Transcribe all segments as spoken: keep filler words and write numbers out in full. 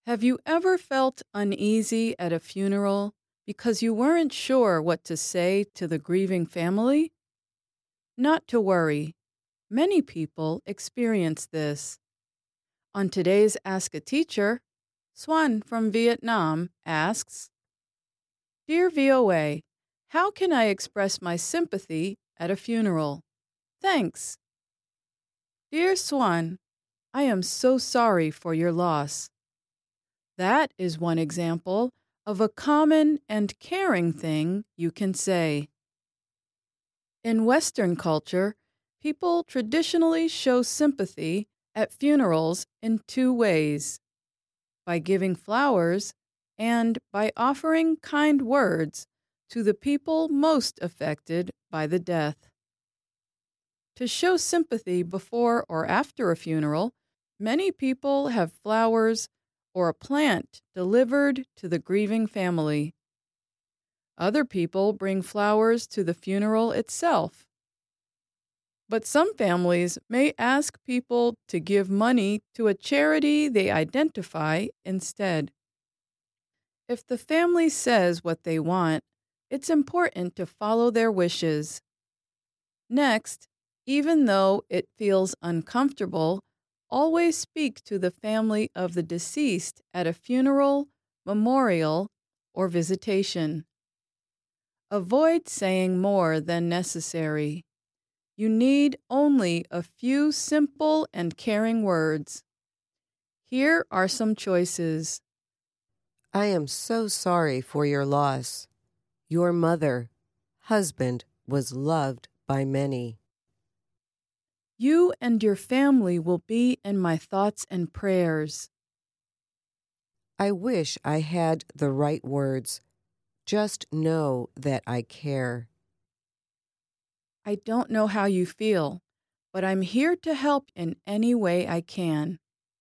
Have you ever felt uneasy at a funeral because you weren't sure what to say to the grieving family? Not to worry. Many people experience this. On today's Ask a Teacher, Swan from Vietnam asks, Dear V O A, how can I express my sympathy at a funeral? Thanks. Dear Swan, I am so sorry for your loss. That is one example of a common and caring thing you can say. In Western culture, people traditionally show sympathy at funerals in two ways: by giving flowers and by offering kind words to the people most affected by the death. To show sympathy before or after a funeral, many people have flowers or a plant delivered to the grieving family. Other people bring flowers to the funeral itself. But some families may ask people to give money to a charity they identify instead. If the family says what they want, it's important to follow their wishes. Next, even though it feels uncomfortable, always speak to the family of the deceased at a funeral, memorial, or visitation. Avoid saying more than necessary. You need only a few simple and caring words. Here are some choices. I am so sorry for your loss. Your mother, husband, was loved by many. You and your family will be in my thoughts and prayers. I wish I had the right words. Just know that I care. I don't know how you feel, but I'm here to help in any way I can.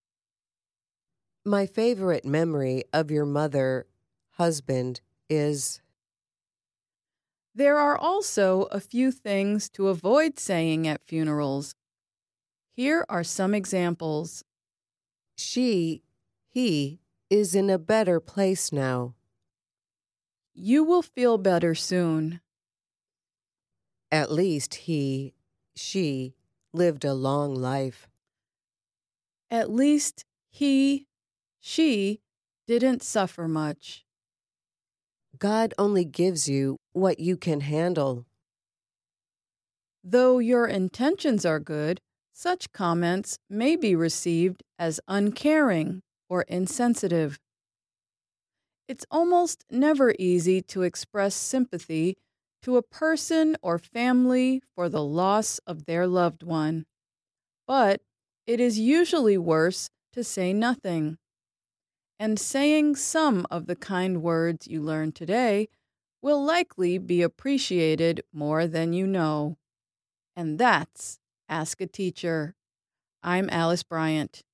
My favorite memory of your mother, husband, is... There are also a few things to avoid saying at funerals. Here are some examples. She, he, is in a better place now. You will feel better soon. At least he, she, lived a long life. At least he, she, didn't suffer much. God only gives you what you can handle. Though your intentions are good, such comments may be received as uncaring or insensitive. It's almost never easy to express sympathy to a person or family for the loss of their loved one, but it is usually worse to say nothing. And saying some of the kind words you learned today will likely be appreciated more than you know. And that's Ask a Teacher. I'm Alice Bryant.